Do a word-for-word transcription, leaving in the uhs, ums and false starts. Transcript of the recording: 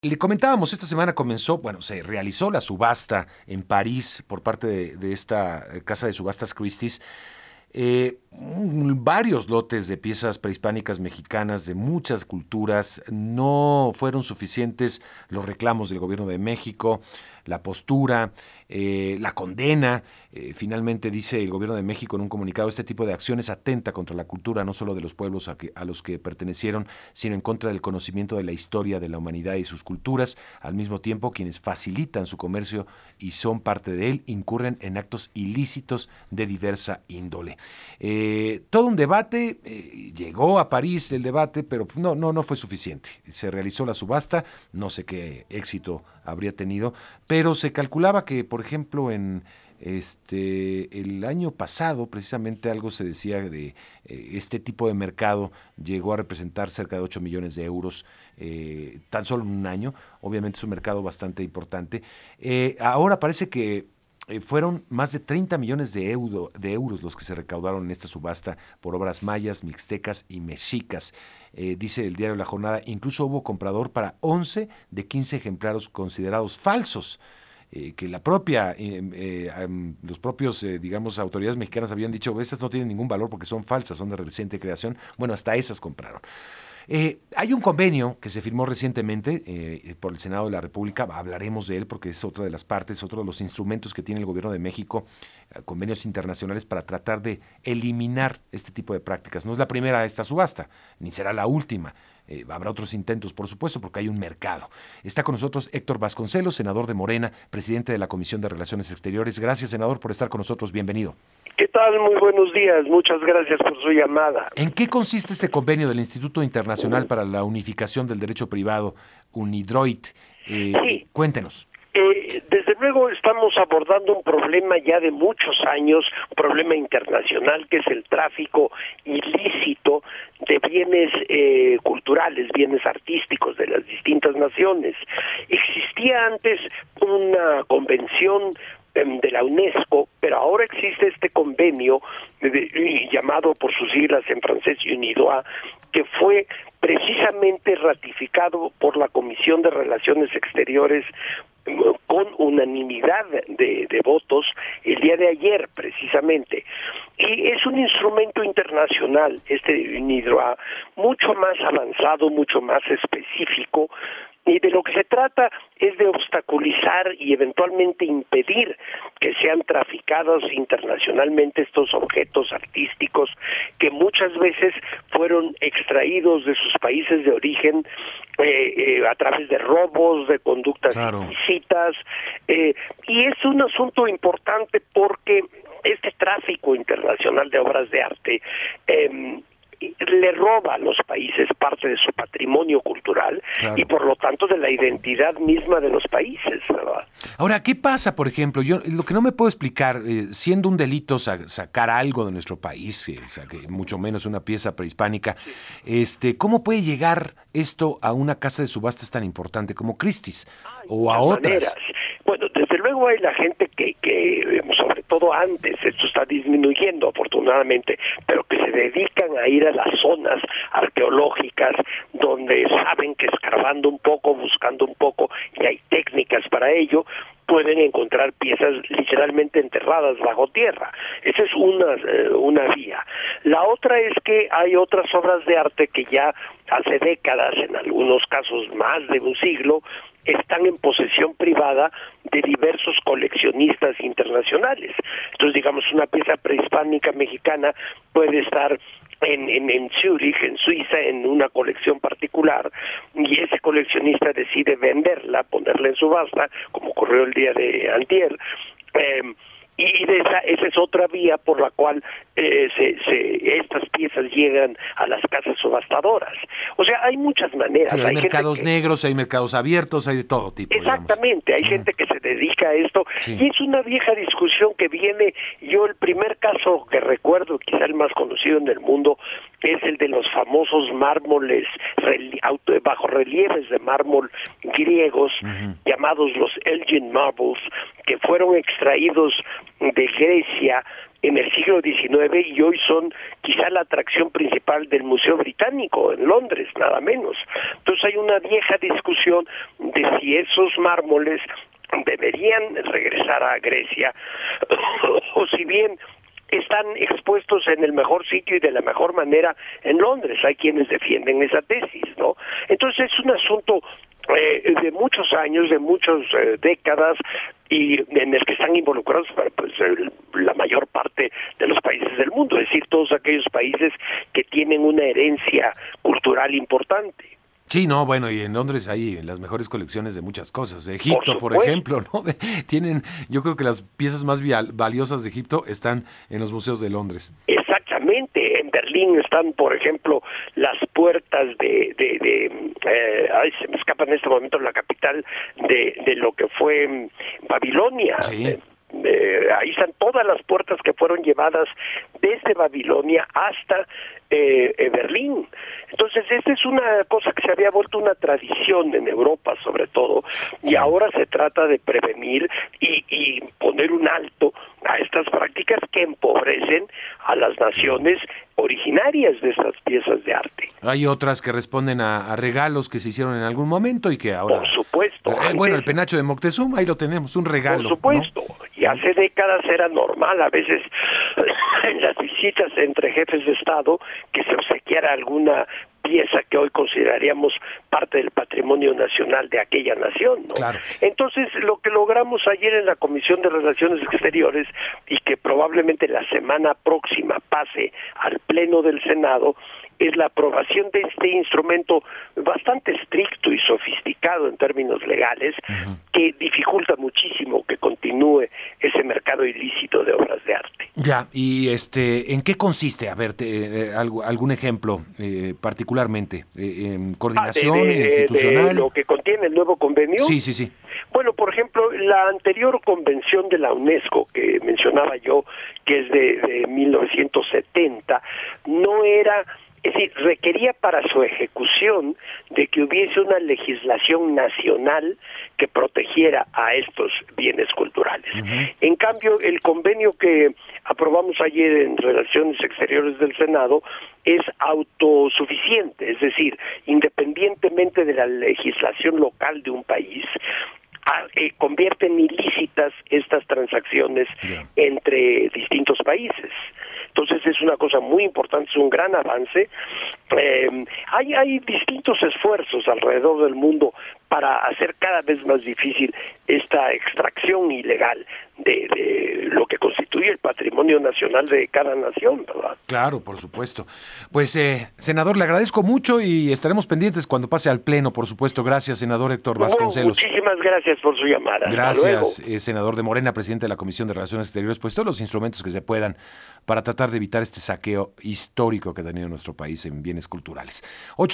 Le comentábamos, esta semana comenzó, bueno, se realizó la subasta en París por parte de, de esta eh, casa de subastas Christie's. Eh, mm, varios lotes de piezas prehispánicas mexicanas de muchas culturas. No fueron suficientes los reclamos del gobierno de México, la postura, eh, la condena. Eh, finalmente dice el gobierno de México en un comunicado: este tipo de acciones atenta contra la cultura no solo de los pueblos a, que, a los que pertenecieron, sino en contra del conocimiento de la historia de la humanidad y sus culturas. Al mismo tiempo, quienes facilitan su comercio y son parte de él incurren en actos ilícitos de diversa índole. Eh, todo un debate, eh, llegó a París el debate, pero no, no, no fue suficiente. Se realizó la subasta, no sé qué éxito habría tenido, pero se calculaba que, por ejemplo, en este el año pasado, precisamente, algo se decía de eh, este tipo de mercado llegó a representar cerca de ocho millones de euros, eh, tan solo en un año. Obviamente es un mercado bastante importante. Eh, ahora parece que eh, fueron más de treinta millones de, euro, de euros los que se recaudaron en esta subasta por obras mayas, mixtecas y mexicas. Eh, dice el diario La Jornada, incluso hubo comprador para once de quince ejemplares considerados falsos. Eh, que la propia, eh, eh, um, los propios, eh, digamos, autoridades mexicanas habían dicho: estas no tienen ningún valor porque son falsas, son de reciente creación. Bueno, hasta esas compraron. Eh, hay un convenio que se firmó recientemente eh, por el Senado de la República. Hablaremos de él porque es otra de las partes, otro de los instrumentos que tiene el gobierno de México, eh, convenios internacionales para tratar de eliminar este tipo de prácticas. No es la primera esta subasta, ni será la última. Eh, habrá otros intentos, por supuesto, porque hay un mercado. Está con nosotros Héctor Vasconcelos, senador de Morena, presidente de la Comisión de Relaciones Exteriores. Gracias, senador, por estar con nosotros. Bienvenido. ¿Qué tal? Muy buenos días. Muchas gracias por su llamada. ¿En qué consiste este convenio del Instituto Internacional para la Unificación del Derecho Privado, UNIDROIT? Eh, Sí. Cuéntenos. Eh, desde luego estamos abordando un problema ya de muchos años, un problema internacional, que es el tráfico ilícito de bienes eh, culturales, bienes artísticos de las distintas naciones. Existía antes una convención de la UNESCO, pero ahora existe este convenio de, de, llamado por sus siglas en francés UNIDROIT, que fue precisamente ratificado por la Comisión de Relaciones Exteriores con unanimidad de, de votos el día de ayer, precisamente. Y es un instrumento internacional, este UNIDROIT, mucho más avanzado, mucho más específico, y de lo que se trata es de obstaculizar y eventualmente impedir que sean traficados internacionalmente estos objetos artísticos que muchas veces fueron extraídos de sus países de origen eh, eh, a través de robos, de conductas Claro. ilícitas, eh, y es un asunto importante porque este tráfico internacional de obras de arte eh, le roba a los países parte de su patrimonio cultural, claro, y por lo tanto de la identidad misma de los países, ¿verdad? Ahora, ¿qué pasa, por ejemplo? Yo lo que no me puedo explicar, eh, siendo un delito sa- sacar algo de nuestro país, eh, saque, mucho menos una pieza prehispánica, sí. este, ¿cómo puede llegar esto a una casa de subastas tan importante como Christie's Hay o a otras? Maneras. Bueno, desde luego hay la gente que, que, sobre todo antes, esto está disminuyendo afortunadamente, pero que se dedican a ir a las zonas arqueológicas donde saben que escarbando un poco, buscando un poco, y hay técnicas para ello, pueden encontrar piezas literalmente enterradas bajo tierra. Esa es una, eh, una vía. La otra es que hay otras obras de arte que ya hace décadas, en algunos casos más de un siglo, están en posesión privada de diversos coleccionistas internacionales. Entonces, digamos, una pieza prehispánica mexicana puede estar en, en, en Zúrich, en Suiza, en una colección particular, y ese coleccionista decide venderla, ponerla en subasta, como ocurrió el día de antier, eh, y de esa, esa es otra vía por la cual eh, se, se, estas piezas llegan a las casas subastadoras. O sea, hay muchas maneras. Sí, hay, hay mercados que, negros, hay mercados abiertos, hay de todo tipo. Exactamente, digamos. Hay uh-huh. gente que se dedica a esto, sí. Y es una vieja discusión que viene. Yo el primer caso que recuerdo, quizá el más conocido en el mundo, es el de los famosos mármoles bajorrelieves de mármol griegos, uh-huh. llamados los Elgin Marbles, que fueron extraídos de Grecia en el siglo diecinueve y hoy son quizá la atracción principal del Museo Británico en Londres, nada menos. Entonces hay una vieja discusión de si esos mármoles deberían regresar a Grecia o si bien están expuestos en el mejor sitio y de la mejor manera en Londres. Hay quienes defienden esa tesis, ¿no? Entonces es un asunto eh, de muchos años, de muchas eh, décadas, y en el que están involucrados pues, el, la mayor parte de los países del mundo, es decir, todos aquellos países que tienen una herencia cultural importante. Sí, no, bueno, y en Londres hay las mejores colecciones de muchas cosas. De Egipto, por, por ejemplo, ¿no? De, tienen, yo creo que las piezas más vial, valiosas de Egipto están en los museos de Londres. Exactamente, en Berlín están, por ejemplo, las puertas de, de, de eh, ay, se me escapa en este momento la capital de, de lo que fue Babilonia. Sí. Eh, Eh, ahí están todas las puertas que fueron llevadas desde Babilonia hasta eh, eh, Berlín. Entonces, esta es una cosa que se había vuelto una tradición en Europa, sobre todo, y ahora se trata de prevenir y, y poner un alto a estas prácticas que empobrecen a las naciones originarias de estas piezas de arte. Hay otras que responden a, a regalos que se hicieron en algún momento y que ahora... Por supuesto. Eh, antes, bueno, el penacho de Moctezuma, ahí lo tenemos, un regalo. Por supuesto. ¿No? Y hace décadas era normal, a veces en las visitas entre jefes de Estado, que se obsequiara alguna pieza que hoy consideraríamos parte del patrimonio nacional de aquella nación, ¿no? Claro. Entonces, lo que logramos ayer en la Comisión de Relaciones Exteriores y que probablemente la semana próxima pase al Pleno del Senado es la aprobación de este instrumento bastante estricto y sofisticado en términos legales, uh-huh. que dificulta muchísimo que continúe ese mercado ilícito de obras de arte. Ya, y este, ¿en qué consiste? A ver, te, eh, algo, algún ejemplo eh, particularmente, eh, en coordinación ah, de, de, institucional. De lo que contiene el nuevo convenio. Sí, sí, sí. Bueno, por ejemplo, la anterior convención de la UNESCO que mencionaba yo, que es de, de mil novecientos setenta, no era... Es decir, requería para su ejecución de que hubiese una legislación nacional que protegiera a estos bienes culturales. Uh-huh. En cambio, el convenio que aprobamos ayer en Relaciones Exteriores del Senado es autosuficiente, es decir, independientemente de la legislación local de un país, a, eh, convierte en ilícitas estas transacciones yeah. entre distintos países. Entonces es una cosa muy importante, es un gran avance. Eh, hay, hay distintos esfuerzos alrededor del mundo para hacer cada vez más difícil esta extracción ilegal de, de lo que constituye el patrimonio nacional de cada nación, ¿verdad? Claro, por supuesto. Pues, eh, senador, le agradezco mucho y estaremos pendientes cuando pase al Pleno, por supuesto. Gracias, senador Héctor Vasconcelos. Bueno, muchísimas gracias por su llamada. Gracias, eh, senador de Morena, presidente de la Comisión de Relaciones Exteriores. Pues todos los instrumentos que se puedan para tratar de evitar este saqueo histórico que ha tenido nuestro país en bienes culturales. Ocho